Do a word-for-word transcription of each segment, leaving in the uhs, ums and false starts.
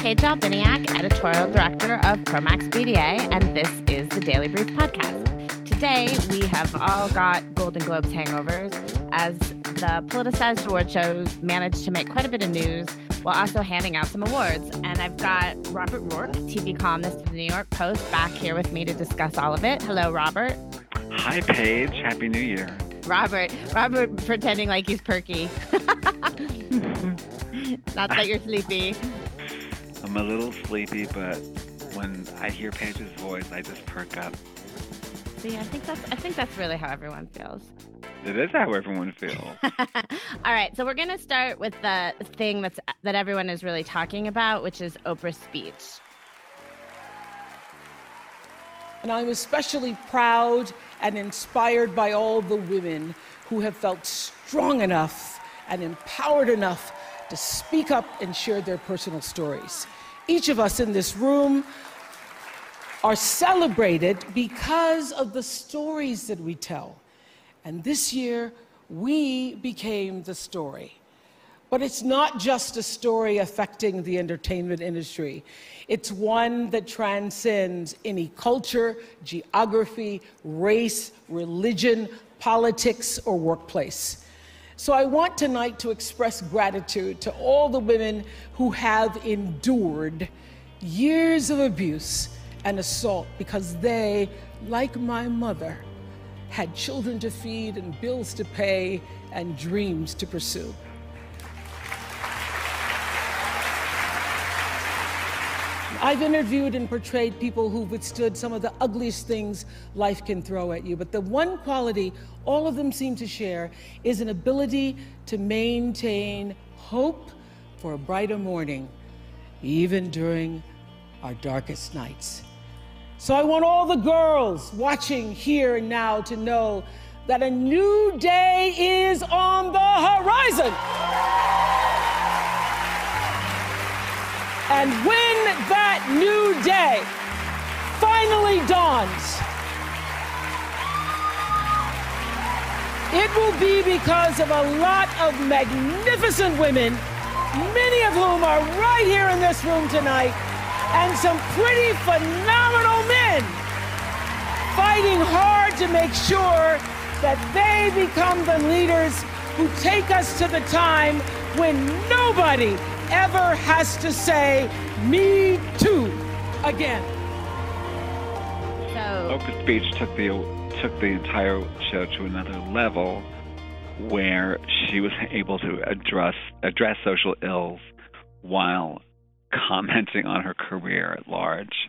Paige Albiniak, editorial director of Chromax B D A, and this is the Daily Brief podcast. Today, we have all got Golden Globes hangovers as the politicized award shows managed to make quite a bit of news while also handing out some awards. And I've got Robert Rourke, T V columnist of the New York Post, back here with me to discuss all of it. Hello, Robert. Hi, Paige. Happy New Year. Robert. Robert pretending like he's perky. Not that you're sleepy. I'm a little sleepy, but when I hear Paige's voice, I just perk up. See, I think that's I think that's really how everyone feels. It is how everyone feels. All right, so we're going to start with the thing that's that everyone is really talking about, which is Oprah's speech. And I'm especially proud and inspired by all the women who have felt strong enough and empowered enough to speak up and share their personal stories. Each of us in this room are celebrated because of the stories that we tell. And this year, we became the story. But it's not just a story affecting the entertainment industry. It's one that transcends any culture, geography, race, religion, politics, or workplace. So I want tonight to express gratitude to all the women who have endured years of abuse and assault because they, like my mother, had children to feed and bills to pay and dreams to pursue. I've interviewed and portrayed people who've withstood some of the ugliest things life can throw at you, but the one quality all of them seem to share is an ability to maintain hope for a brighter morning, even during our darkest nights. So I want all the girls watching here and now to know that a new day is on the horizon. And when that new day finally dawns, it will be because of a lot of magnificent women, many of whom are right here in this room tonight, and some pretty phenomenal men fighting hard to make sure that they become the leaders who take us to the time when nobody ever has to say, "Me too," again. So Oprah's speech took the took the entire show to another level, where she was able to address address social ills while commenting on her career at large.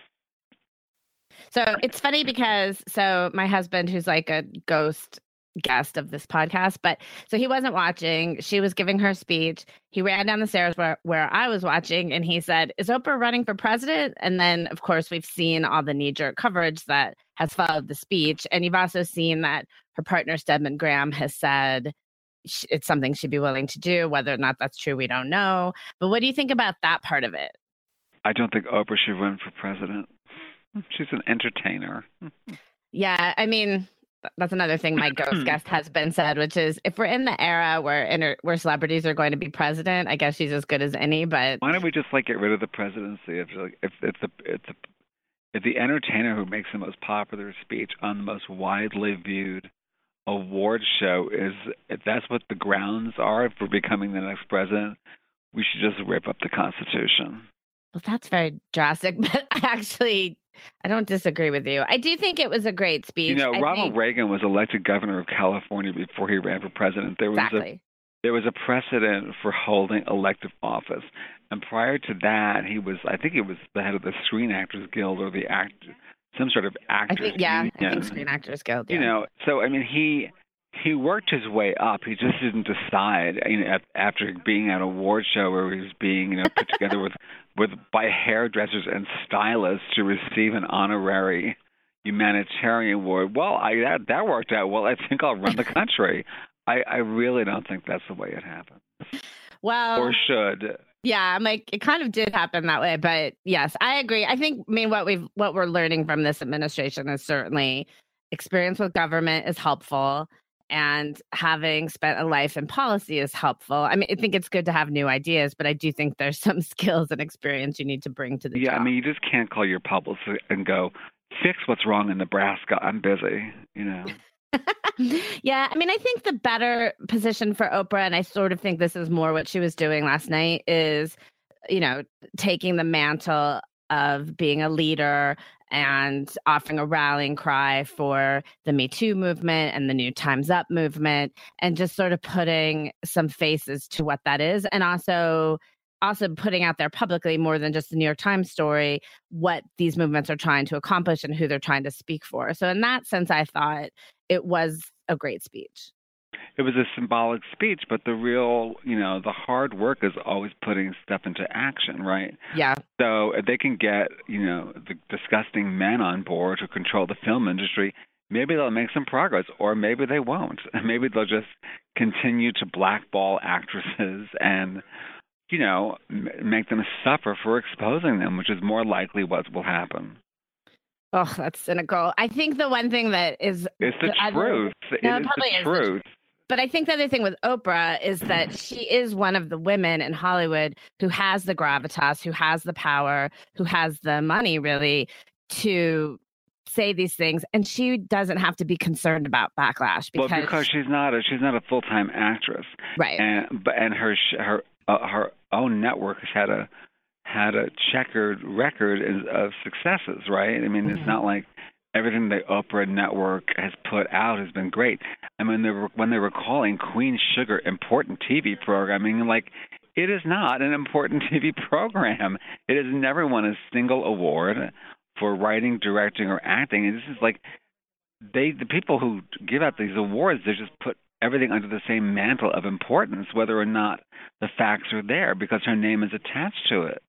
So it's funny because so my husband, who's like a ghost guest of this podcast, but so he wasn't watching. She was giving her speech. He ran down the stairs where, where I was watching, and he said, "Is Oprah running for president?" And then, of course, we've seen all the knee-jerk coverage that has followed the speech. And you've also seen that her partner, Stedman Graham, has said it's something she'd be willing to do. Whether or not that's true, we don't know. But what do you think about that part of it? I don't think Oprah should run for president. She's an entertainer. Yeah, I mean, that's another thing my ghost guest has been said, which is if we're in the era where inter- where celebrities are going to be president, I guess she's as good as any. But why don't we just like get rid of the presidency? If like if if the if the if the entertainer who makes the most popular speech on the most widely viewed award show is if that's what the grounds are for becoming the next president, we should just rip up the Constitution. Well, that's very drastic, but I actually I don't disagree with you. I do think it was a great speech. You know, I Ronald think... Reagan was elected governor of California before he ran for president. There was exactly. a there was a precedent for holding elective office, and prior to that, he was I think he was the head of the Screen Actors Guild or the act some sort of actors I think, yeah, union. I think Screen Actors Guild. Yeah. You know, so I mean, he he worked his way up. He just didn't decide, you know, after being at a award show where he was being, you know, put together with, with by hairdressers and stylists to receive an honorary humanitarian award. Well, I that, that worked out well. I think I'll run the country. I, I really don't think that's the way it happened. Well, or should. Yeah, I'm like, it kind of did happen that way, but yes, I agree. I think, I mean, what we've what we're learning from this administration is certainly experience with government is helpful. And having spent a life in policy is helpful. I mean, I think it's good to have new ideas, but I do think there's some skills and experience you need to bring to the yeah, job. I mean, you just can't call your publicist and go, fix what's wrong in Nebraska. I'm busy, you know. Yeah, I mean, I think the better position for Oprah, and I sort of think this is more what she was doing last night, is, you know, taking the mantle of being a leader and offering a rallying cry for the Me Too movement and the new Time's Up movement, and just sort of putting some faces to what that is, and also also putting out there publicly, more than just the New York Times story, what these movements are trying to accomplish and who they're trying to speak for. So in that sense, I thought it was a great speech. It was a symbolic speech, but the real, you know, the hard work is always putting stuff into action, right? Yeah. So if they can get, you know, the disgusting men on board who control the film industry, maybe they'll make some progress, or maybe they won't. Maybe they'll just continue to blackball actresses and, you know, m- make them suffer for exposing them, which is more likely what will happen. Oh, that's cynical. I think the one thing that is... It's the I- truth. No, it it is probably the is the truth. But I think the other thing with Oprah is that she is one of the women in Hollywood who has the gravitas, who has the power, who has the money, really, to say these things, and she doesn't have to be concerned about backlash because, well, because she's not a she's not a full time actress, right? And but and her sh- her uh, her own network has had a had a checkered record of successes, right? I mean, mm-hmm. It's not like everything the Oprah Network has put out has been great. I mean, they were, when they were calling Queen Sugar important T V programming, like, it is not an important T V program. It has never won a single award for writing, directing, or acting. And this is like, they the people who give out these awards, they just put everything under the same mantle of importance, whether or not the facts are there, because her name is attached to it.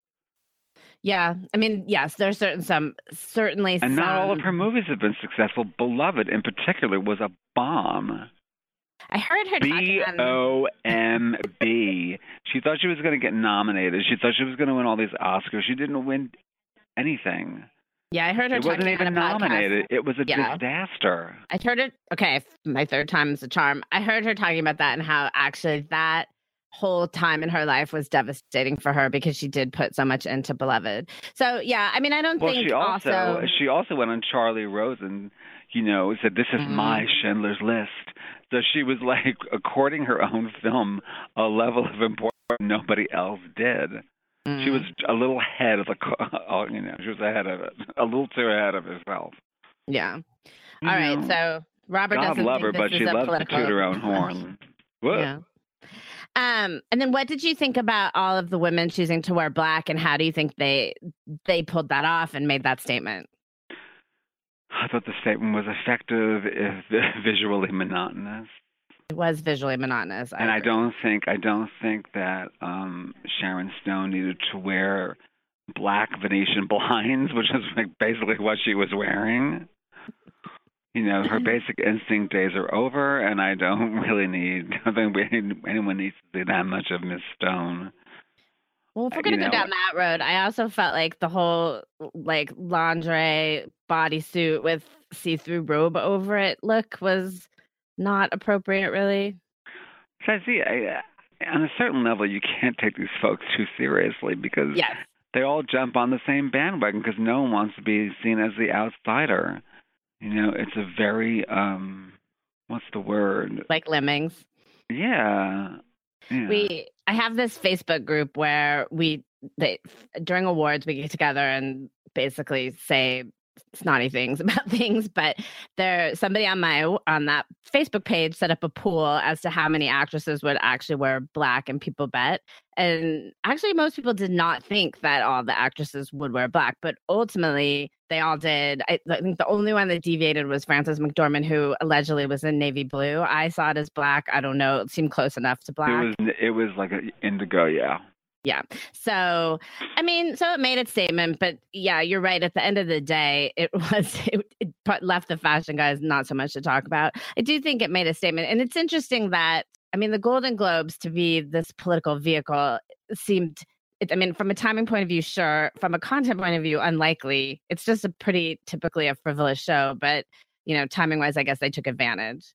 Yeah, I mean, yes, there's certain some certainly, and some... not all of her movies have been successful. Beloved, in particular, was a bomb. I heard her B O M B. She thought she was going to get nominated. She thought she was going to win all these Oscars. She didn't win anything. Yeah, I heard her. It wasn't even nominated. It was a yeah. disaster. I heard it. Okay, my third time's a charm. I heard her talking about that and how actually that whole time in her life was devastating for her because she did put so much into Beloved. So yeah, I mean, I don't well, think she also, also she also went on Charlie Rose and, you know, said, "This is mm-hmm. my Schindler's List." So she was like according her own film a level of importance nobody else did. Mm-hmm. She was a little ahead of the, you know, she was ahead of it, a little too ahead of herself. Yeah. You All know, right. So Robert God doesn't love think her, this but is she a loves to political... toot her own horn. Whoa. Yeah. Um, and then what did you think about all of the women choosing to wear black, and how do you think they they pulled that off and made that statement? I thought the statement was effective, if visually monotonous. It was visually monotonous. I and agree. I don't think I don't think that um, Sharon Stone needed to wear black Venetian blinds, which is like basically what she was wearing. You know, her basic instinct days are over, and I don't really need, I don't think anyone needs to see that much of Miss Stone. Well, if we're going to go know, down that road, I also felt like the whole, like, lingerie bodysuit with see-through robe over it look was not appropriate, really. So, see, I, on a certain level, you can't take these folks too seriously because yes. they all jump on the same bandwagon because no one wants to be seen as the outsider. You know, it's a very, um, what's the word? Like lemmings. Yeah. yeah. We, I have this Facebook group where we, they, during awards, we get together and basically say snotty things about things, but there, somebody on my, on that Facebook page set up a pool as to how many actresses would actually wear black, and people bet. And actually, most people did not think that all the actresses would wear black, but ultimately they all did. I, I think the only one that deviated was Frances McDormand, who allegedly was in navy blue. I saw it as black. I don't know. It seemed close enough to black. It was, it was like an indigo, yeah. Yeah. So, I mean, so it made its statement, but yeah, you're right. At the end of the day, it was, it, it left the fashion guys not so much to talk about. I do think it made a statement. And it's interesting that, I mean, the Golden Globes, to be this political vehicle, seemed, it, I mean, from a timing point of view, sure. From a content point of view, unlikely. It's just a pretty typically a frivolous show, but, you know, timing wise, I guess they took advantage.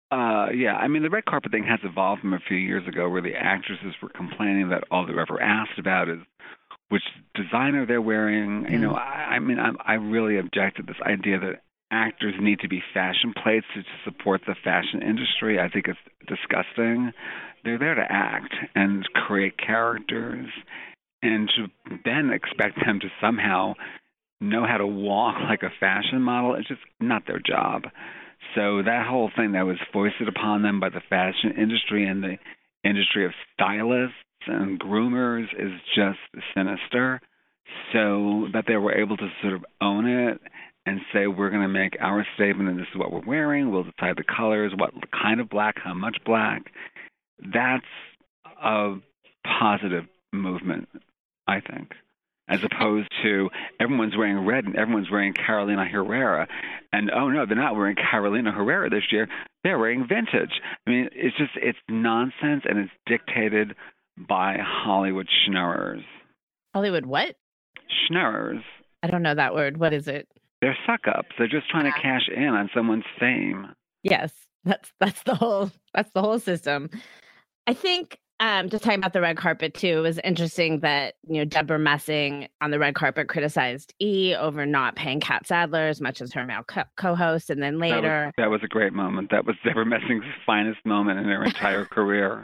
Uh, yeah, I mean, the red carpet thing has evolved from a few years ago where the actresses were complaining that all they're ever asked about is which designer they're wearing. You know, Mm. I, I mean, I, I really object to this idea that actors need to be fashion plates to support the fashion industry. I think it's disgusting. They're there to act and create characters, and to then expect them to somehow know how to walk like a fashion model, it's just not their job. So that whole thing that was foisted upon them by the fashion industry and the industry of stylists and groomers is just sinister. So that they were able to sort of own it and say, we're going to make our statement and this is what we're wearing. We'll decide the colors, what kind of black, how much black. That's a positive movement, I think, as opposed to everyone's wearing red and everyone's wearing Carolina Herrera. And, oh, no, they're not wearing Carolina Herrera this year. They're wearing vintage. I mean, it's just, it's nonsense, and it's dictated by Hollywood schnorrers. Hollywood what? Schnorrers. I don't know that word. What is it? They're suck-ups. They're just trying to cash in on someone's fame. Yes, that's that's the whole that's the whole system. I think um, just talking about the red carpet too, it was interesting that you know Deborah Messing on the red carpet criticized E over not paying Kat Sadler as much as her male co- co-host, and then later that was, that was a great moment. That was Deborah Messing's finest moment in her entire career.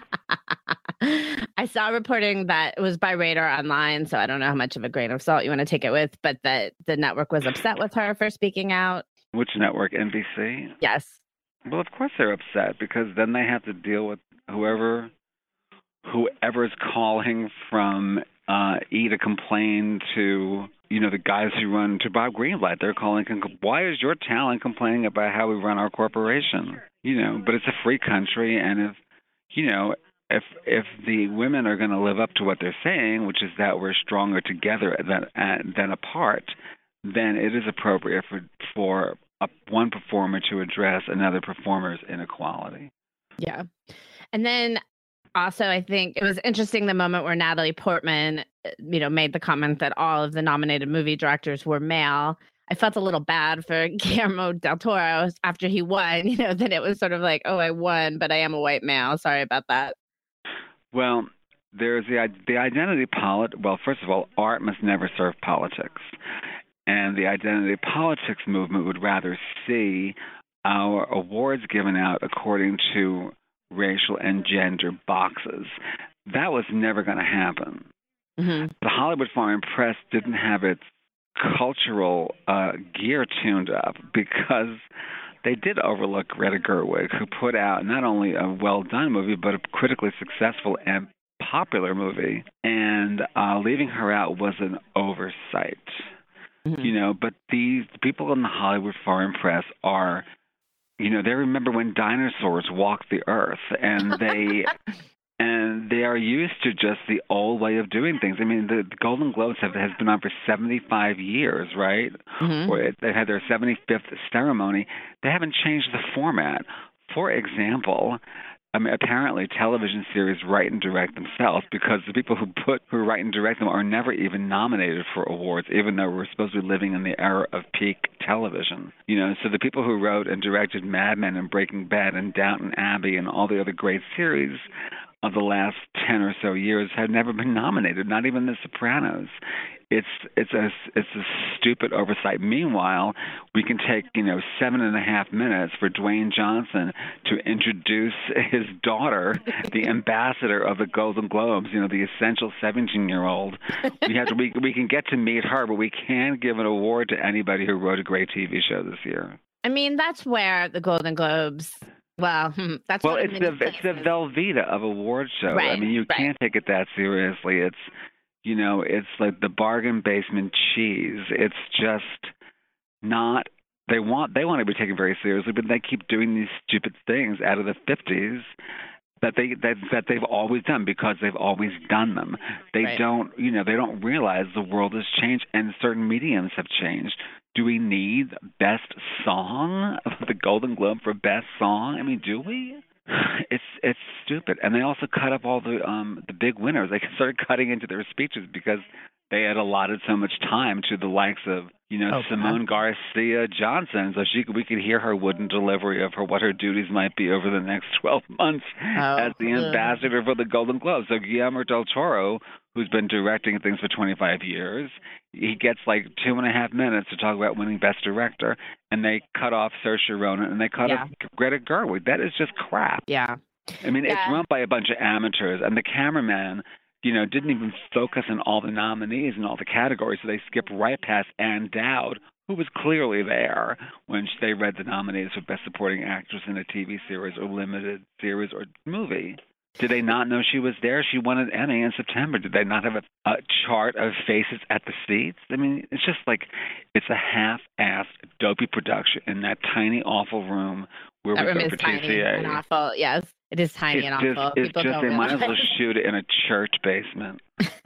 I saw reporting that it was by Radar Online, so I don't know how much of a grain of salt you want to take it with, but that the network was upset with her for speaking out. Which network? N B C? Yes. Well, of course they're upset, because then they have to deal with whoever whoever's calling from uh, E to complain to, you know, the guys who run, to Bob Greenblatt. They're calling, why is your talent complaining about how we run our corporation? You know, but it's a free country, and if, you know, if if the women are going to live up to what they're saying, which is that we're stronger together than uh, than apart, then it is appropriate for for a, one performer to address another performer's inequality. Yeah. And then also, I think it was interesting the moment where Natalie Portman, you know, made the comment that all of the nominated movie directors were male. I felt a little bad for Guillermo del Toro after he won, you know, that it was sort of like, oh, I won, but I am a white male. Sorry about that. Well, there's the the identity polit. Well, first of all, art must never serve politics, and the identity politics movement would rather see our awards given out according to racial and gender boxes. That was never going to happen. Mm-hmm. The Hollywood Foreign Press didn't have its cultural uh, gear tuned up because they did overlook Greta Gerwig, who put out not only a well-done movie, but a critically successful and popular movie. And uh, leaving her out was an oversight. Mm-hmm. You know, but these people in the Hollywood Foreign Press are, you know, they remember when dinosaurs walked the earth, and they and they are used to just the old way of doing things. I mean, the, the Golden Globes have has been on for seventy-five years, right? Mm-hmm. Or they had their seventy-fifth ceremony. They haven't changed the format. For example, I mean, apparently television series write and direct themselves, because the people who put who write and direct them are never even nominated for awards, even though we're supposed to be living in the era of peak television. You know, so the people who wrote and directed Mad Men and Breaking Bad and Downton Abbey and all the other great series of the last ten or so years have never been nominated, not even The Sopranos. It's it's a it's a stupid oversight. Meanwhile, we can take you know seven and a half minutes for Dwayne Johnson to introduce his daughter, the ambassador of the Golden Globes. You know, the essential seventeen-year-old. We have to we we can get to meet her, but we can't give an award to anybody who wrote a great T V show this year. I mean, that's where the Golden Globes. Well, that's well, it's the it's the Velveeta of award show. Right, I mean, you right. can't take it that seriously. It's You know, it's like the bargain basement cheese. It's just not. They want they want to be taken very seriously, but they keep doing these stupid things out of the fifties that they that, that they've always done because they've always done them. They right. don't, you know, they don't realize the world has changed and certain mediums have changed. Do we need best song, the Golden Globe for best song? I mean, do we? It's it's stupid, and they also cut up all the um the big winners. They started cutting into their speeches because they had allotted so much time to the likes of, you know, Oprah. Simone Garcia Johnson, so she could, we could hear her wooden delivery of her what her duties might be over the next twelve months Oh. as the ambassador for the Golden Globes. So Guillermo del Toro, who's been directing things for twenty-five years, he gets like two and a half minutes to talk about winning Best Director, and they cut off Saoirse Ronan and they cut Yeah. off Greta Gerwig. That is just crap. Yeah. I mean, Yeah. it's run by a bunch of amateurs, and the cameraman, you know, didn't even focus on all the nominees and all the categories, so they skipped right past Ann Dowd, who was clearly there when they read the nominees for Best Supporting Actress in a T V series or limited series or movie. Did they not know she was there? She won an Emmy in September. Did they not have a, a chart of faces at the seats? I mean, it's just like it's a half-assed, dopey production in that tiny, awful room where That we room go is for tiny T C A. and awful. Yes, it is tiny It's and just, awful. it's People just don't they might as well realize. shoot it in a church basement.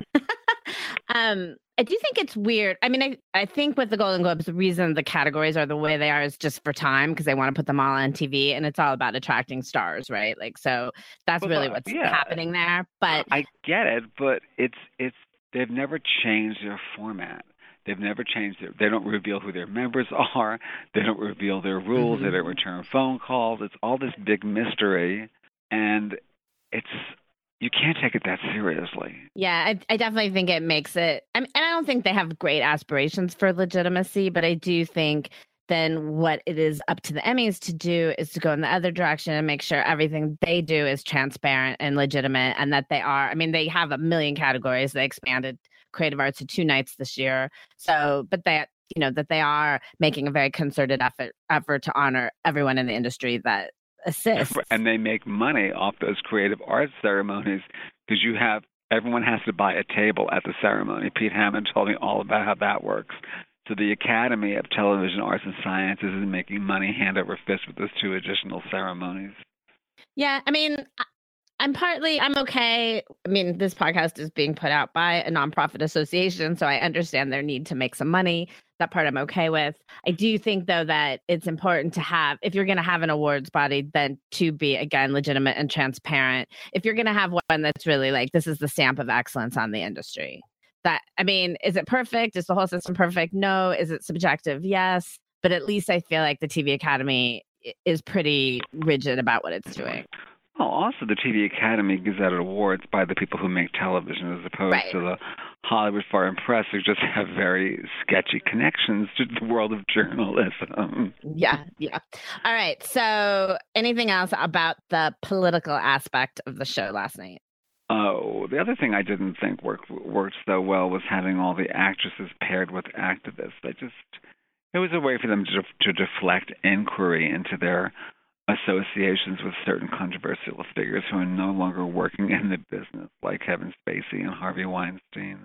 um, I do think it's weird. I mean, I, I think with the Golden Globes, the reason the categories are the way they are is just for time because they want to put them all on T V, and it's all about attracting stars, right? Like, so that's Well, really uh, what's yeah. happening there. But I get it, but it's it's they've never changed their format. They've never changed their. They don't reveal who their members are. They don't reveal their rules. Mhm. They don't return phone calls. It's all this big mystery, and it's you can't take it that seriously. yeah, I, I definitely think it makes it. I mean, and I don't think they have great aspirations for legitimacy, but I do think then what it is up to the Emmys to do is to go in the other direction and make sure everything they do is transparent and legitimate, and that they are. I mean, they have a million categories. They expanded creative arts to two nights this year. So, but that you know that they are making a very concerted effort effort to honor everyone in the industry that assists. And they make money off those creative arts ceremonies because you have everyone has to buy a table at the ceremony. Pete Hammond told me all about how that works. So the Academy of Television Arts and Sciences is making money hand over fist with those two additional ceremonies. Yeah, I mean, I- I'm partly, I'm okay. I mean, this podcast is being put out by a nonprofit association, so I understand their need to make some money. That part I'm okay with. I do think, though, that it's important to have, if you're going to have an awards body, then to be, again, legitimate and transparent. If you're going to have one that's really like, this is the stamp of excellence on the industry. That, I mean, is it perfect? Is the whole system perfect? No. Is it subjective? Yes. But at least I feel like the T V Academy i- is pretty rigid about what it's doing. Well, also the T V Academy gives out awards by the people who make television as opposed Right. to the Hollywood Foreign Press who just have very sketchy connections to the world of journalism. Yeah, yeah. All right. So, anything else about the political aspect of the show last night? Oh, the other thing I didn't think worked worked so well was having all the actresses paired with activists. I just it was a way for them to to deflect inquiry into their associations with certain controversial figures who are no longer working in the business, like Kevin Spacey and Harvey Weinstein.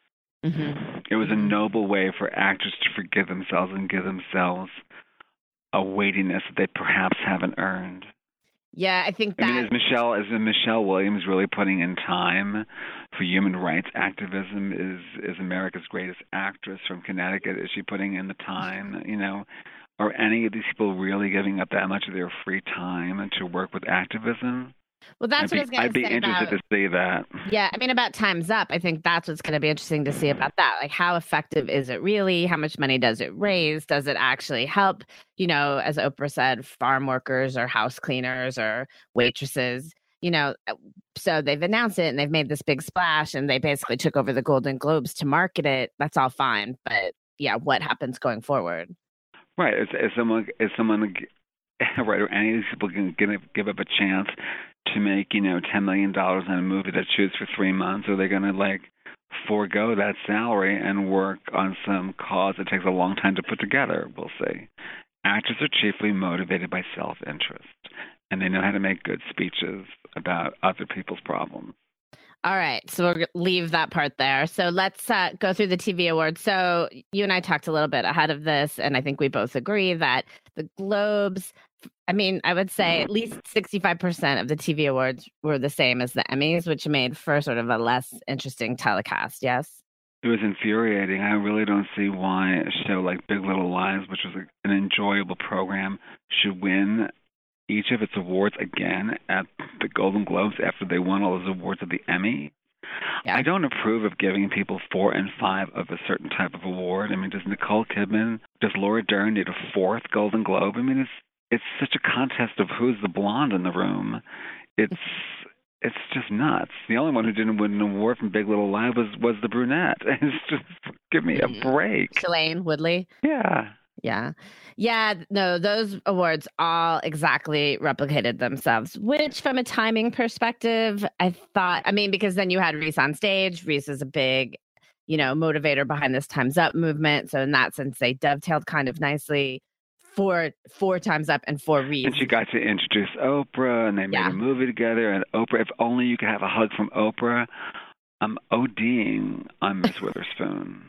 Mm-hmm. It was a noble way for actors to forgive themselves and give themselves a weightiness that they perhaps haven't earned. Yeah, I think that. I mean, is Michelle is Michelle Williams really putting in time for human rights activism? Is is America's Greatest Actress from Connecticut? Is she putting in the time? You know, are any of these people really giving up that much of their free time to work with activism? Well, that's I'd what I was be, going I'd to be say interested about. to see that. Yeah, I mean, about Time's Up, I think that's what's going to be interesting to see about that. Like, how effective is it really? How much money does it raise? Does it actually help, you know, as Oprah said, farm workers or house cleaners or waitresses? You know, so they've announced it and they've made this big splash and they basically took over the Golden Globes to market it. That's all fine. But yeah, what happens going forward? Right. Is, is someone is someone right? Are any of these people going to give up a chance to make, you know, ten million dollars on a movie that shoots for three months? Or are they going to like forego that salary and work on some cause that takes a long time to put together? We'll see. Actors are chiefly motivated by self-interest, and they know how to make good speeches about other people's problems. All right. So we'll leave that part there. So let's uh, go through the T V awards. So you and I talked a little bit ahead of this, and I think we both agree that the Globes, I mean, I would say at least sixty-five percent of the T V awards were the same as the Emmys, which made for sort of a less interesting telecast. Yes? It was infuriating. I really don't see why a show like Big Little Lies, which was an enjoyable program, should win each of its awards again at the Golden Globes after they won all those awards at the Emmy. Yeah. I don't approve of giving people four and five of a certain type of award. I mean, does Nicole Kidman, does Laura Dern need a fourth Golden Globe? I mean, it's it's such a contest of who's the blonde in the room. It's it's just nuts. The only one who didn't win an award from Big Little Lies was was the brunette. It's just, give me a break. Shailene Woodley. Yeah. Yeah. Yeah. No, those awards all exactly replicated themselves, which from a timing perspective, I thought, I mean, because then you had Reese on stage. Reese is a big, you know, motivator behind this Time's Up movement. So in that sense, they dovetailed kind of nicely for four Time's Up and for Reese. And she got to introduce Oprah, and they made Yeah. a movie together. And Oprah, if only you could have a hug from Oprah. I'm ODing on Miss Witherspoon.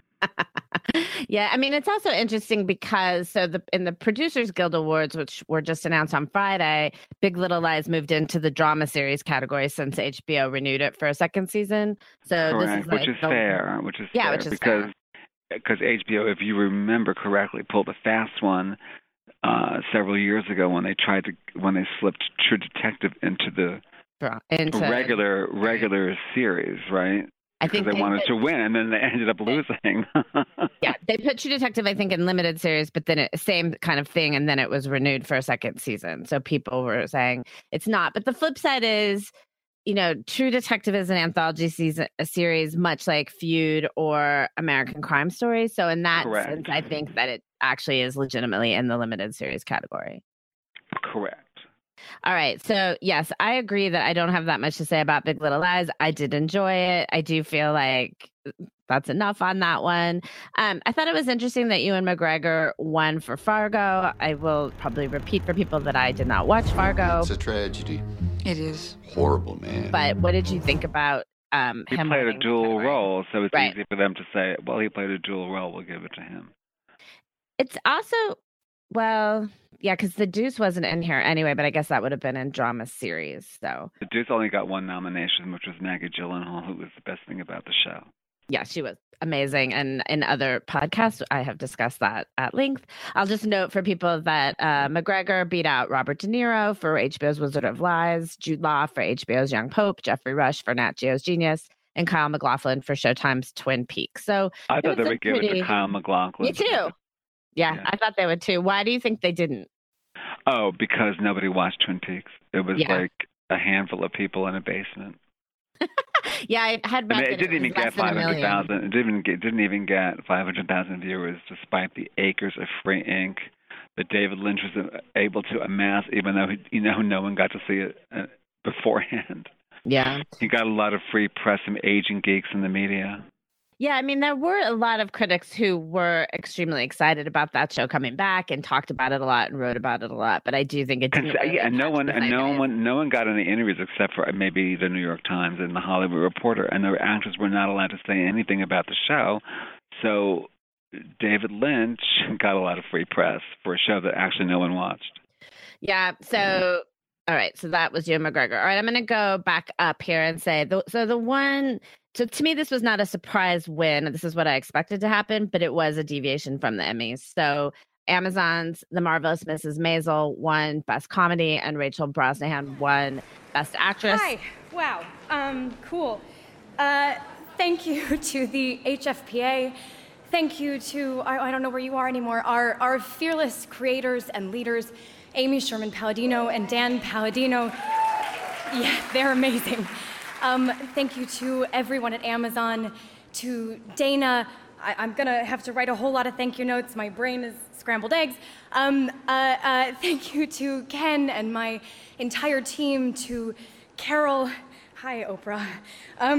Yeah, I mean, it's also interesting because so the in the Producers Guild Awards, which were just announced on Friday, Big Little Lies moved into the drama series category since H B O renewed it for a second season. So Correct, this is which like is the, fair, which is Yeah, fair which is because fair. because H B O, if you remember correctly, pulled a fast one uh, several years ago when they tried to when they slipped True Detective into the dra- into regular regular series, right? I Because think they wanted put, to win, and then they ended up losing. yeah, they put True Detective, I think, in limited series, but then it same kind of thing, and then it was renewed for a second season. So people were saying it's not. But the flip side is, you know, True Detective is an anthology season, a series, much like Feud or American Crime Story. So in that Correct. sense, I think that it actually is legitimately in the limited series category. Correct. All right. So, yes, I agree that I don't have that much to say about Big Little Lies. I did enjoy it. I do feel like that's enough on that one. Um, I thought it was interesting that Ewan McGregor won for Fargo. I will probably repeat for people that I did not watch Fargo. It's a tragedy. It is. Horrible, man. But what did you think about um, He him played a winning the dual category? role, so it's Right. easy for them to say, well, he played a dual role, we'll give it to him. It's also, well, yeah, because The Deuce wasn't in here anyway, but I guess that would have been in drama series. So, The Deuce only got one nomination, which was Maggie Gyllenhaal, who was the best thing about the show. yeah, she was amazing. And in other podcasts, I have discussed that at length. I'll just note for people that uh, McGregor beat out Robert De Niro for H B O's Wizard of Lies, Jude Law for H B O's Young Pope, Jeffrey Rush for Nat Geo's Genius, and Kyle MacLachlan for Showtime's Twin Peaks. So I it thought they was a would give it pretty- to Kyle MacLachlan. Me too. Yeah, Yeah. I thought they would too. Why do you think they didn't? Oh, because nobody watched Twin Peaks. It was Yeah. like a handful of people in a basement. Yeah, I had I read mean, it that didn't even was less get than a five hundred million. thousand. It didn't get didn't even get five hundred thousand viewers, despite the acres of free ink that David Lynch was able to amass, even though he, you know no one got to see it uh, beforehand. Yeah. He got a lot of free press from aging geeks in the media. Yeah, I mean, there were a lot of critics who were extremely excited about that show coming back and talked about it a lot and wrote about it a lot. But I do think it didn't. Cons- Really yeah, and no catch one, the and no zeitgeist. one, no one got any interviews except for maybe the New York Times and the Hollywood Reporter, and the actors were not allowed to say anything about the show. So David Lynch got a lot of free press for a show that actually no one watched. Yeah. So, all right. So that was Ewan McGregor. All right. I'm going to go back up here and say, the, so the one, so to me, this was not a surprise win. This is what I expected to happen, but it was a deviation from the Emmys. So Amazon's The Marvelous Missus Maisel won Best Comedy, and Rachel Brosnahan won Best Actress. Hi. Wow. Um, cool. Uh, thank you to the H F P A. Thank you to, I, I don't know where you are anymore, our, our fearless creators and leaders, Amy Sherman Palladino and Dan Palladino. Yeah, they're amazing. Um, thank you to everyone at Amazon, to Dana. I, I'm gonna have to write a whole lot of thank you notes. My brain is scrambled eggs. Um, uh, uh, thank you to Ken and my entire team, to Carol. Hi, Oprah. Um,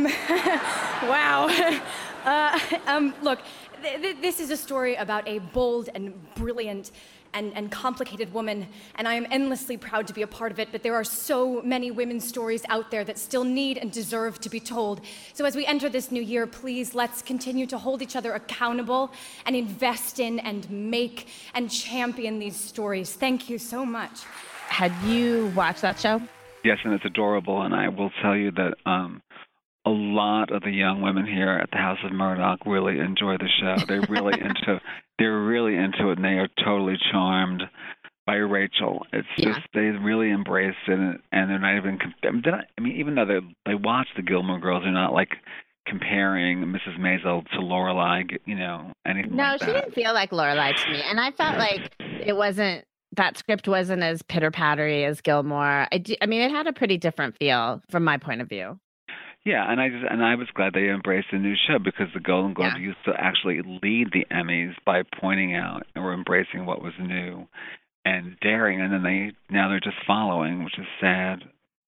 wow. Uh, um, look, th- th- this is a story about a bold and brilliant and, and complicated woman, and I am endlessly proud to be a part of it, but there are so many women's stories out there that still need and deserve to be told. So as we enter this new year, please let's continue to hold each other accountable and invest in and make and champion these stories. Thank you so much. Had you watched that show? Yes, and it's adorable, and I will tell you that um, a lot of the young women here at the House of Murdoch really enjoy the show. They're really into, they're really into it, and they are totally charmed by Rachel. It's Yeah. just they really embrace it, and, and they're not even. I mean, they're not, I mean, even though they they watch the Gilmore Girls, they're not like comparing Missus Maisel to Lorelai, you know, anything No, like she that. didn't feel like Lorelai to me, and I felt like it wasn't. That script wasn't as pitter pattery as Gilmore. I, do, I mean, it had a pretty different feel from my point of view. Yeah, and I just and I was glad they embraced the new show because the Golden Globes Yeah. used to actually lead the Emmys by pointing out or embracing what was new and daring, and then they now they're just following, which is sad.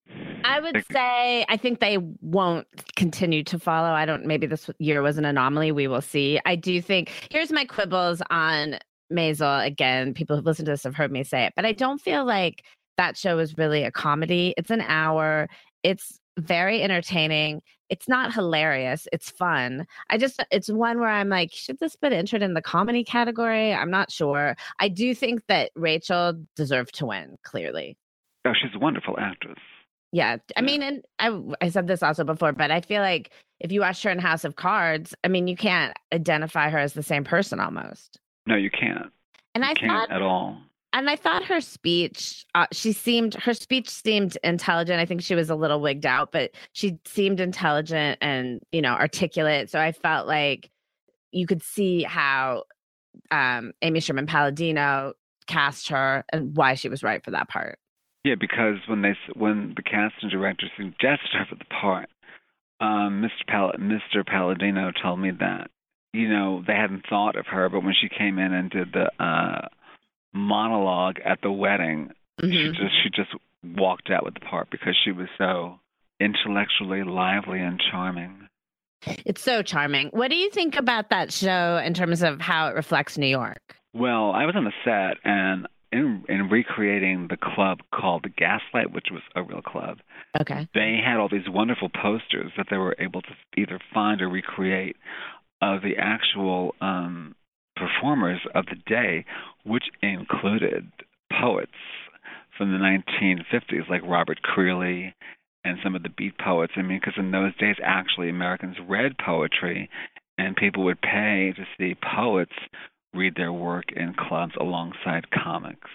I would Like- say I think they won't continue to follow. I don't. Maybe this year was an anomaly. We will see. I do think. Here's my quibbles on Maisel. Again, people who've listened to this have heard me say it, but I don't feel like that show is really a comedy. It's an hour. It's very entertaining. It's not hilarious. It's fun. I just, it's one where I'm like, should this been entered in the comedy category? I'm not sure. I do think that Rachel deserved to win, clearly. Oh, she's a wonderful actress. Yeah. I Yeah. mean, and I, I said this also before, but I feel like if you watched her in House of Cards, I mean, you can't identify her as the same person almost. No, you can't. And You I can't thought at all. And I thought her speech, uh, she seemed, her speech seemed intelligent. I think she was a little wigged out, but she seemed intelligent and, you know, articulate. So I felt like you could see how um, Amy Sherman Palladino cast her and why she was right for that part. Yeah, because when they when the casting director suggested her for the part, um, Mister Pal- Mister Palladino told me that, you know, they hadn't thought of her, but when she came in and did the uh, monologue at the wedding, Mhm. she just she just walked out with the part because she was so intellectually lively and charming. It's so charming. What do you think about that show in terms of how it reflects New York? Well, I was on the set, and in, in recreating the club called the Gaslight, which was a real club, Okay. they had all these wonderful posters that they were able to either find or recreate of the actual um, performers of the day, which included poets from the nineteen fifties, like Robert Creeley and some of the beat poets. I mean, because in those days, actually, Americans read poetry, and people would pay to see poets read their work in clubs alongside comics.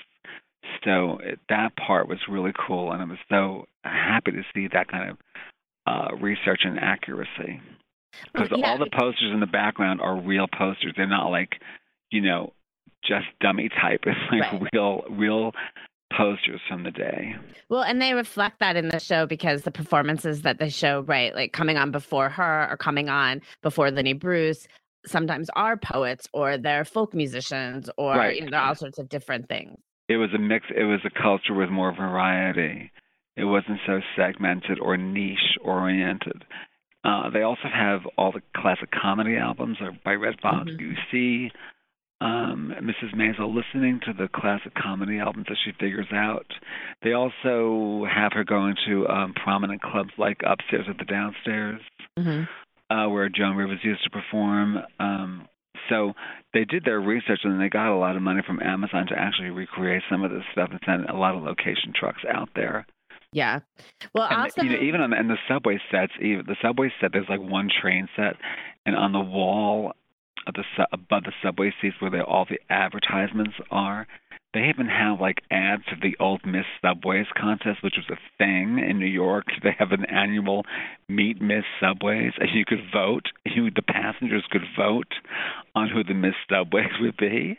So it, that part was really cool, and I was so happy to see that kind of uh, research and accuracy. Because Yeah. all the posters in the background are real posters. They're not like, you know, just dummy type. It's like Right. real, real posters from the day. Well, and they reflect that in the show because the performances that they show, right, like coming on before her or coming on before Lenny Bruce, sometimes are poets or they're folk musicians or Right. you know, there are all sorts of different things. It was a mix. It was a culture with more variety. It wasn't so segmented or niche oriented. Uh, they also have all the classic comedy albums or by Red Fox. Mhm. You see um, Missus Maisel listening to the classic comedy albums that she figures out. They also have her going to um, prominent clubs like Upstairs at the Downstairs, Mm-hmm. uh, where Joan Rivers used to perform. Um, so they did their research, and they got a lot of money from Amazon to actually recreate some of this stuff and send a lot of location trucks out there. Yeah. Well, And also, you know, even on the, and the subway sets, even the subway set, there's like one train set, and on the wall of the su- above the subway seats where they, all the advertisements are, they even have like ads for the Old Miss Subways contest, which was a thing in New York. They have an annual Meet Miss Subways, and you could vote. You, the passengers, could vote on who the Miss Subways would be.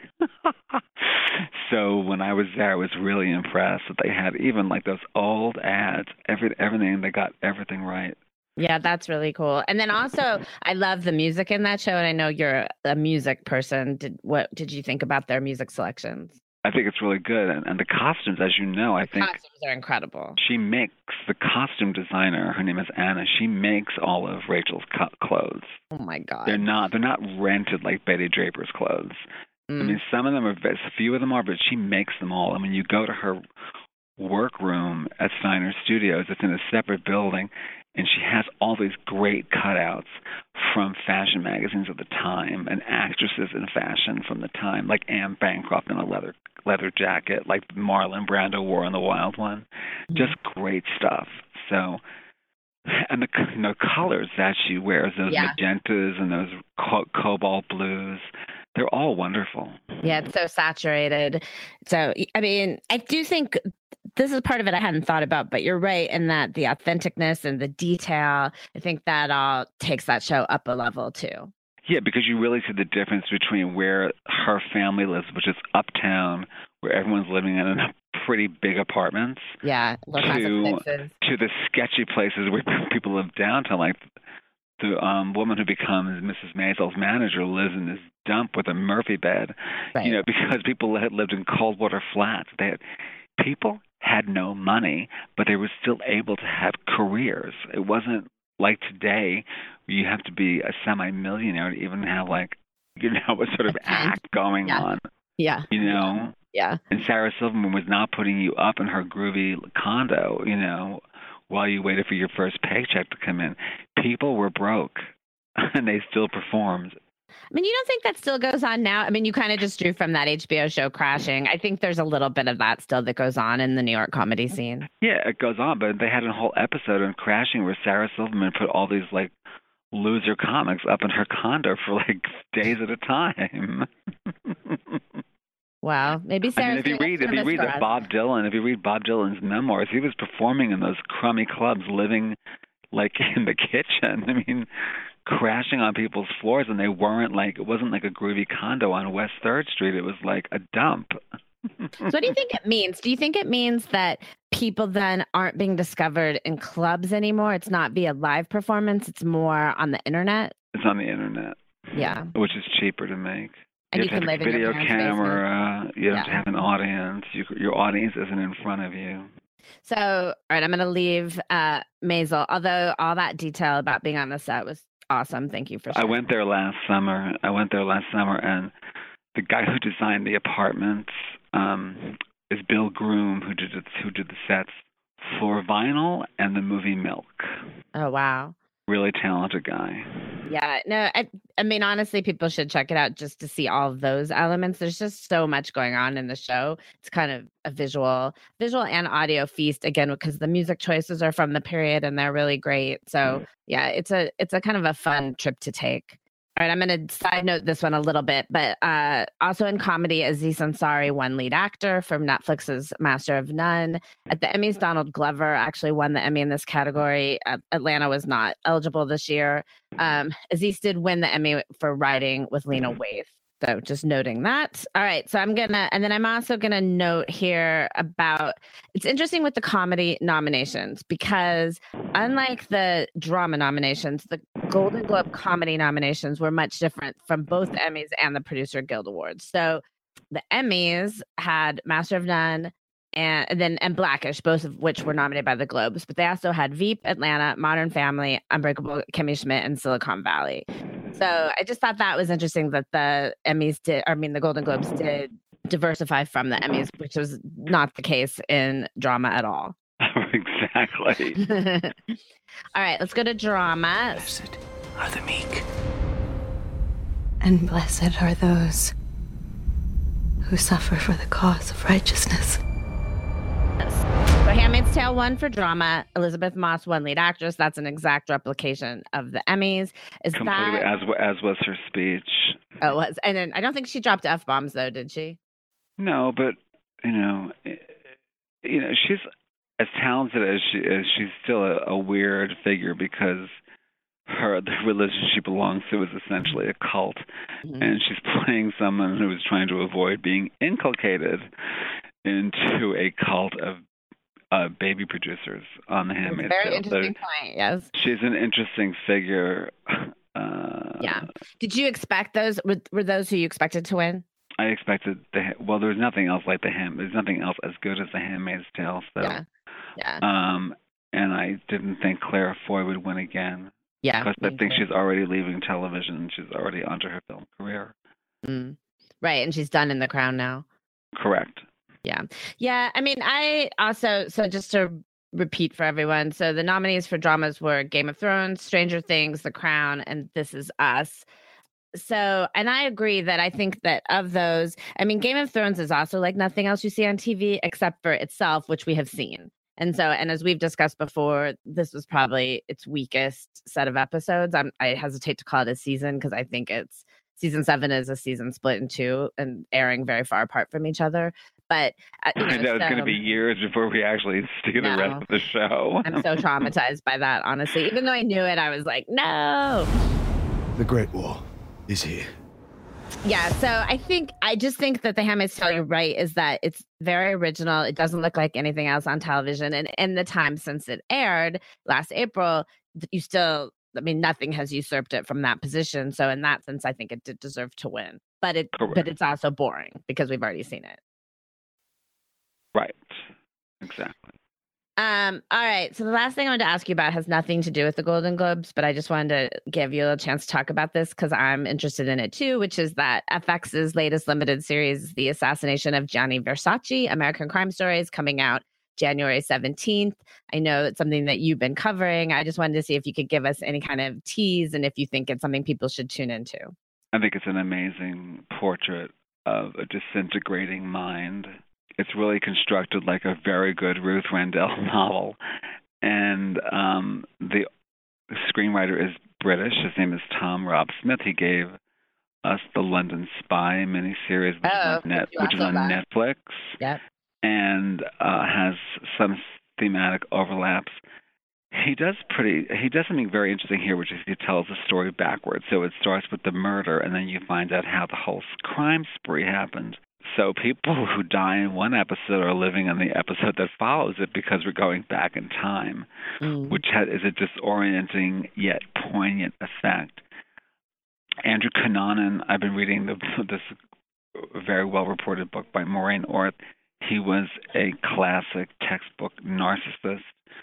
So when I was there, I was really impressed that they had even like those old ads, every everything. They got everything right. yeah, that's really cool. And then also, I love the music in that show, and I know you're a music person. Did what did you think about their music selections? I think it's really good, and, and the costumes, as you know, I The think costumes are incredible. she makes the costume designer. Her name is Anna. She makes all of Rachel's co- clothes. Oh my god. They're not they're not rented like Betty Draper's clothes. Mm. I mean, some of them are, a few of them are, but she makes them all. I mean, you go to her workroom at Steiner Studios. It's in a separate building, and she has all these great cutouts from fashion magazines of the time and actresses in fashion from the time, like Anne Bancroft in a leather leather jacket, like Marlon Brando wore in The Wild One. Mhm. Just great stuff. So, and the you know, colors that she wears, those Yeah. magentas and those co- cobalt blues, They're all wonderful. Yeah, it's so saturated. So, I mean, I do think this is part of it I hadn't thought about, but you're right in that the authenticness and the detail, I think that all takes that show up a level too. Yeah, because you really see the difference between where her family lives, which is uptown, where everyone's living in pretty big apartments, yeah, to to the sketchy places where people live downtown. Like the um, woman who becomes Missus Maisel's manager lives in this dump with a Murphy bed, right. you know, because people had lived in cold water flats. They had, people had no money, but they were still able to have careers. It wasn't like today, you have to be a semi-millionaire to even have like, you know, a sort of act going yeah. on. Yeah. You know? Yeah. And Sarah Silverman was not putting you up in her groovy condo, you know, while you waited for your first paycheck to come in. People were broke and they still performed. I mean, you don't think that still goes on now? I mean, you kind of just drew from that H B O show Crashing. I think there's a little bit of that still that goes on in the New York comedy scene. Yeah, it goes on, but they had a whole episode on Crashing where Sarah Silverman put all these like loser comics up in her condo for like days at a time. Wow, maybe Sarah's I mean, if you read if you read the Bob Dylan, if you read Bob Dylan's memoirs, he was performing in those crummy clubs, living like in the kitchen. I mean, crashing on people's floors, and they weren't like it wasn't like a groovy condo on West Third Street. It was like a dump. So what do you think it means? Do you think it means that people then aren't being discovered in clubs anymore? It's not via live performance. It's more on the internet. It's on the internet. Yeah, which is cheaper to make. And you, you have can to live have a in video your camera. basement. You have yeah. to have an audience. You, your audience isn't in front of you. So, all right, I'm going to leave uh, Maisel. Although all that detail about being on the set was awesome. Thank you for sharing. I went there last summer. I went there last summer, and the guy who designed the apartments um, is Bill Groom, who did it, who did the sets for Vinyl and the movie Milk. Oh, wow. Really talented guy. Yeah, no, I, I mean, honestly, people should check it out just to see all of those elements. There's just so much going on in the show. It's kind of a visual, visual and audio feast again, because the music choices are from the period and they're really great. So yeah, it's a, it's a kind of a fun trip to take. All right, I'm going to side note this one a little bit, but uh, also in comedy, Aziz Ansari won lead actor from Netflix's Master of None. At the Emmys, Donald Glover actually won the Emmy in this category. Uh, Atlanta was not eligible this year. Um, Aziz did win the Emmy for writing with Lena Waithe. So just noting that. All right. So I'm going to, and then I'm also going to note here about, it's interesting with the comedy nominations because unlike the drama nominations, the Golden Globe comedy nominations were much different from both the Emmys and the Producer Guild Awards. So the Emmys had Master of None and, and then and Blackish, both of which were nominated by the Globes, but they also had Veep, Atlanta, Modern Family, Unbreakable Kimmy Schmidt, and Silicon Valley. So I just thought that was interesting that the Emmys did, I mean, the Golden Globes did diversify from the Emmys, which was not the case in drama at all. Exactly. All right, let's go to drama. Blessed are the meek. And blessed are those who suffer for the cause of righteousness. So Handmaid's Tale won for drama. Elizabeth Moss won lead actress. That's an exact replication of the Emmys. Is Completely, that as as was her speech. Oh, it was. And then I don't think she dropped F bombs though, did she? No, but you know, you know, she's as talented as she is. She's still a, a weird figure because her the religion she belongs to is essentially a cult, mm-hmm. and she's playing someone who is trying to avoid being inculcated into a cult of uh, baby producers on The Handmaid's Tale. Very interesting point. Yes, she's an interesting figure. Uh, yeah. Did you expect those? Were, were those who you expected to win? I expected the well. There's nothing else like the Hand. There's nothing else as good as The Handmaid's Tale. So, yeah, yeah. Um, and I didn't think Clara Foy would win again. Yeah, because I think she's already leaving television. She's already onto her film career. Mm. Right, and she's done in The Crown now. Correct. Yeah. Yeah. I mean, I also, so just to repeat for everyone. So the nominees for dramas were Game of Thrones, Stranger Things, The Crown, and This Is Us. So, and I agree that I think that of those, I mean, Game of Thrones is also like nothing else you see on T V except for itself, which we have seen. And so, and as we've discussed before, this was probably its weakest set of episodes. I'm, I hesitate to call it a season because I think it's season seven is a season split in two and airing very far apart from each other. But uh, you know, I know so, it's going to be years before we actually see the no, rest of the show. I'm so traumatized by that, honestly. Even though I knew it, I was like, no. The Great Wall is here. Yeah, so I think I just think that The Handmaid's Tale, you're right, is that it's very original. It doesn't look like anything else on television. And in the time since it aired last April, you still, I mean, nothing has usurped it from that position. So in that sense, I think it did deserve to win. But it, Correct. but it's also boring because we've already seen it. Right. Exactly. Um, all right. So the last thing I wanted to ask you about has nothing to do with the Golden Globes, but I just wanted to give you a chance to talk about this because I'm interested in it too, which is that F X's latest limited series, The Assassination of Gianni Versace, American Crime Stories, coming out January seventeenth. I know it's something that you've been covering. I just wanted to see if you could give us any kind of tease and if you think it's something people should tune into. I think it's an amazing portrait of a disintegrating mind. It's really constructed like a very good Ruth Rendell novel. And um, the screenwriter is British. His name is Tom Rob Smith. He gave us the London Spy miniseries, which Oh, is on, Net, you which is also on love. Netflix, Yep. and uh, has some thematic overlaps. He does pretty. He does something very interesting here, which is he tells the story backwards. So it starts with the murder, and then you find out how the whole crime spree happened. So people who die in one episode are living in the episode that follows it because we're going back in time, Mm. which has, is a disorienting yet poignant effect. Andrew Cunanan, I've been reading the, this very well-reported book by Maureen Orth. He was a classic textbook narcissist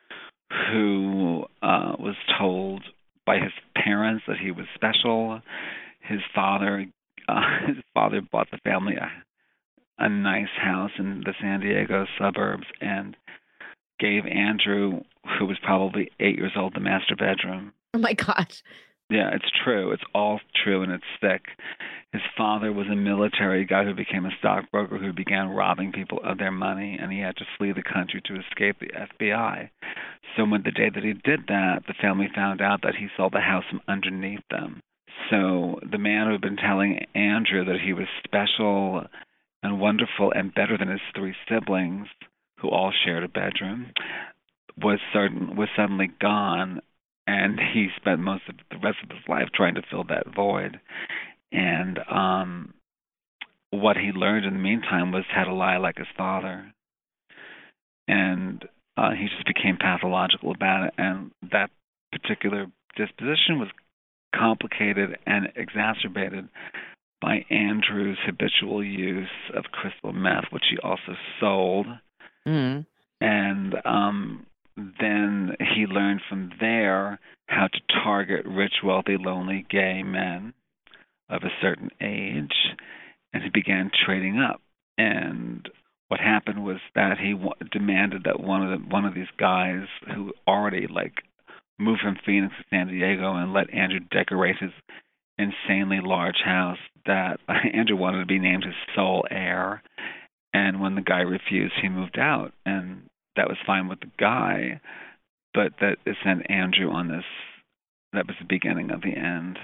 who uh, was told by his parents that he was special. His father, uh, his father bought the family a a nice house in the San Diego suburbs and gave Andrew, who was probably eight years old, the master bedroom. Oh my gosh. Yeah, it's true. It's all true, and it's thick. His father was a military guy who became a stockbroker who began robbing people of their money, and he had to flee the country to escape the F B I. So when the day that he did that, the family found out that he sold the house from underneath them. So the man who had been telling Andrew that he was special and wonderful and better than his three siblings, who all shared a bedroom, was certain was suddenly gone, and he spent most of the rest of his life trying to fill that void. And um, what he learned in the meantime was how to lie like his father, and uh, he just became pathological about it. And that particular disposition was complicated and exacerbated by Andrew's habitual use of crystal meth, which he also sold. Mm. And um, then he learned from there how to target rich, wealthy, lonely gay men of a certain age, and he began trading up. And what happened was that he w- demanded that one of the, one of these guys who already like moved from Phoenix to San Diego and let Andrew decorate his insanely large house, that Andrew wanted to be named his sole heir. And when the guy refused, he moved out, and that was fine with the guy, but that it sent Andrew on this. That was the beginning of the end.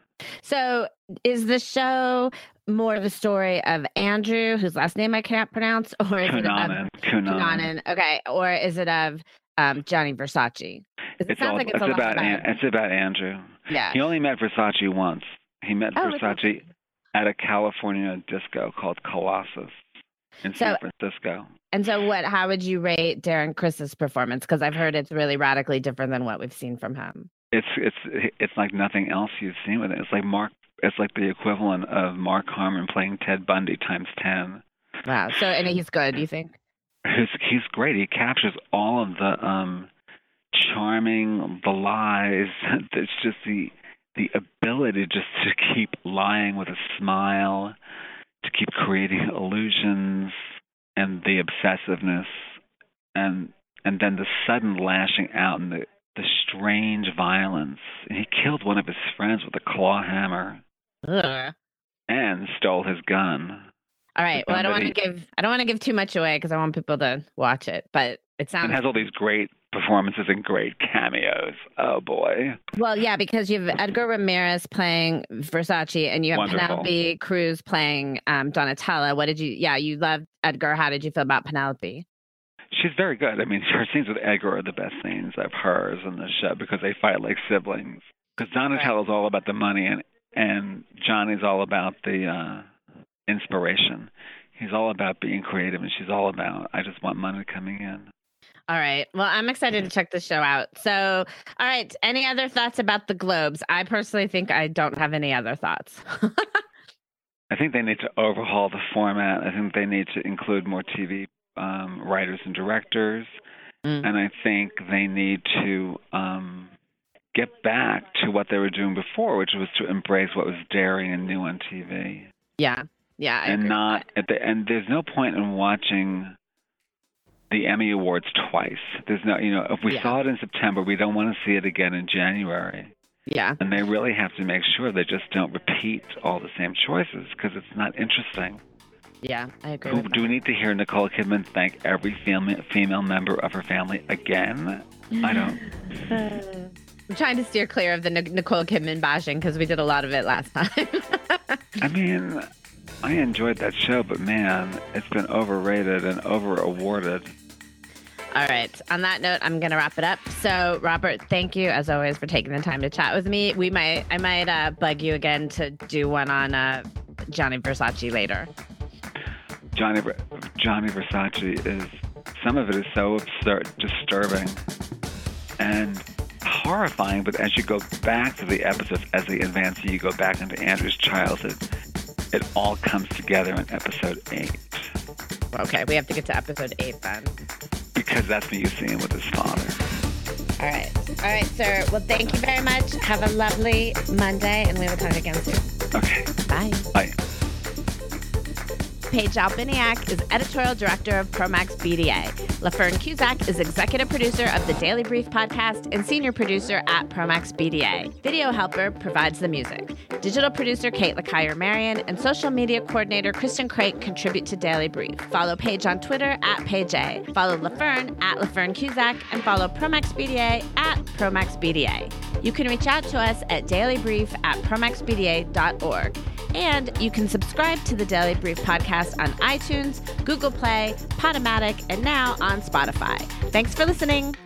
So is the show more the story of Andrew, whose last name I can't pronounce, or is Cunanan. it of Cunanan. Cunanan? Okay, or is it of um, Gianni Versace? It It's, sounds all, like it's, it's a lot about about. An, it's about Andrew. Yeah. He only met Versace once. He met Oh, Versace at a California disco called Colossus in So- San Francisco. And so, what? How would you rate Darren Chris's performance? Because I've heard it's really radically different than what we've seen from him. It's it's it's like nothing else you've seen with it. It's like Mark. It's like the equivalent of Mark Harmon playing Ted Bundy times ten. Wow. So, and he's good. You think? He's he's great. He captures all of the um, charming, the lies. It's just the the ability just to keep lying with a smile, to keep creating illusions, and the obsessiveness, and and then the sudden lashing out and the the strange violence. And he killed one of his friends with a claw hammer Ugh. and stole his gun. All right. Well, I don't want to Somebody- give. I don't want to give too much away because I want people to watch it. But it sounds. And has all these great performances and great cameos. Oh, boy. Well, yeah, because you have Edgar Ramirez playing Versace and you have Wonderful. Penelope Cruz playing um, Donatella. What did you, yeah, you loved Edgar. How did you feel about Penelope? She's very good. I mean, her scenes with Edgar are the best scenes of hers in the show because they fight like siblings. Because Donatella's all about the money and, and Johnny's all about the uh, inspiration. He's all about being creative and she's all about, I just want money coming in. All right. Well, I'm excited to check the show out. So, all right. Any other thoughts about the Globes? I personally think I don't have any other thoughts. I think they need to overhaul the format. I think they need to include more T V um, writers and directors. Mm. And I think they need to um, get back to what they were doing before, which was to embrace what was daring and new on T V. Yeah. Yeah. I and agree not at the and there's no point in watching the Emmy Awards twice. There's no, you know, if we yeah. saw it in September, we don't want to see it again in January. Yeah. And they really have to make sure they just don't repeat all the same choices because it's not interesting. Yeah, I agree. Who, with do we need to hear Nicole Kidman thank every female female member of her family again? I don't. Uh, I'm trying to steer clear of the Nicole Kidman bashing because we did a lot of it last time. I mean, I enjoyed that show, but man, it's been overrated and over-awarded. All right. On that note, I'm going to wrap it up. So, Robert, thank you as always for taking the time to chat with me. We might, I might uh, bug you again to do one on uh, Gianni Versace later. Gianni, Gianni Versace is, some of it is so absurd, disturbing, and horrifying. But as you go back to the episodes, as they advance, you go back into Andrew's childhood. It all comes together in episode eight. Okay, we have to get to episode eight then. Because that's when you see him with his father. All right. All right, sir. Well, thank you very much. Have a lovely Monday, and we will talk again soon. Okay. Bye. Bye. Paige Albiniak is editorial director of Promax B D A. LaFern Cusack is executive producer of the Daily Brief podcast and senior producer at Promax B D A. Video helper provides the music. Digital producer Kate LaKire-Marion and social media coordinator Kristen Craik contribute to Daily Brief. Follow Paige on Twitter at Paige A. Follow LaFern at LaFern Cusack and follow Promax B D A at Promax B D A. You can reach out to us at dailybrief at promax b d a dot org. And you can subscribe to the Daily Brief podcast on iTunes, Google Play, Podomatic, and now on Spotify. Thanks for listening.